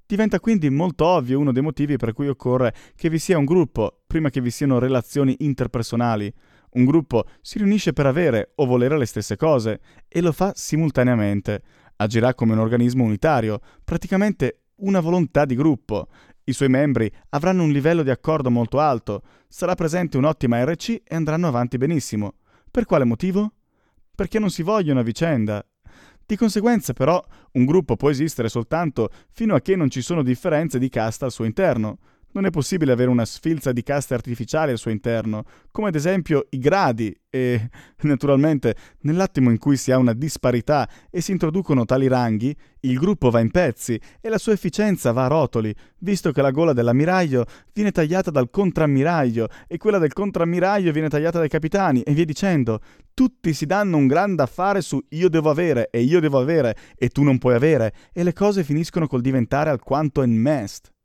Diventa quindi molto ovvio uno dei motivi per cui occorre che vi sia un gruppo, prima che vi siano relazioni interpersonali. Un gruppo si riunisce per avere o volere le stesse cose e lo fa simultaneamente. Agirà come un organismo unitario, praticamente una volontà di gruppo. I suoi membri avranno un livello di accordo molto alto, sarà presente un'ottima RC e andranno avanti benissimo. Per quale motivo? Perché non si vogliono a vicenda. Di conseguenza, però, un gruppo può esistere soltanto fino a che non ci sono differenze di casta al suo interno. Non è possibile avere una sfilza di caste artificiali al suo interno, come ad esempio i gradi e, naturalmente, nell'attimo in cui si ha una disparità e si introducono tali ranghi, il gruppo va in pezzi e la sua efficienza va a rotoli, visto che la gola dell'ammiraglio viene tagliata dal contrammiraglio e quella del contrammiraglio viene tagliata dai capitani e via dicendo. Tutti si danno un grande affare su io devo avere e tu non puoi avere e le cose finiscono col diventare alquanto enmest.